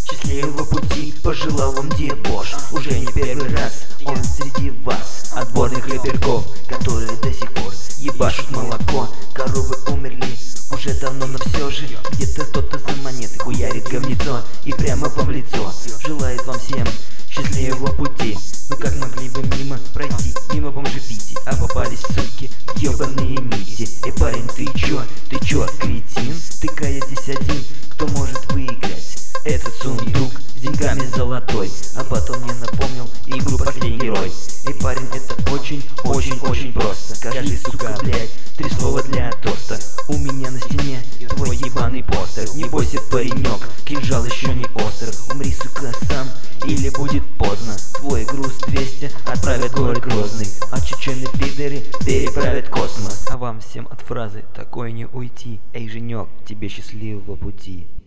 Счастливого пути пожелал вам Дебош. Уже не первый раз он среди вас. Отборных рэперков, которые до сих пор ебашут молоко. Коровы умерли уже давно, но все же где-то кто-то за монеты хуярит говнецо и прямо вам в лицо желает вам всем счастливого пути. Ну как могли вы мимо пройти, мимо бомжепити, а попались, суки, ебаные нити. Парень, ты чё, кретин? Тыкаетесь один, кто может выиграть этот сундук с деньгами золотой. А потом мне напомнил игру «Последний герой». Парень, это очень просто. Скажи, сука, блядь, 3 слова для тоста. У меня на стене твой ебаный постер. Не бойся, паренек, кинжал еще не остр. Умри, сука, сам, или будет поздно. Твой груз 200 отправят в город Грозный, а чечены пидоры переправят космос. А вам всем от фразы «такой не уйти». Эй, женек, тебе счастливого пути.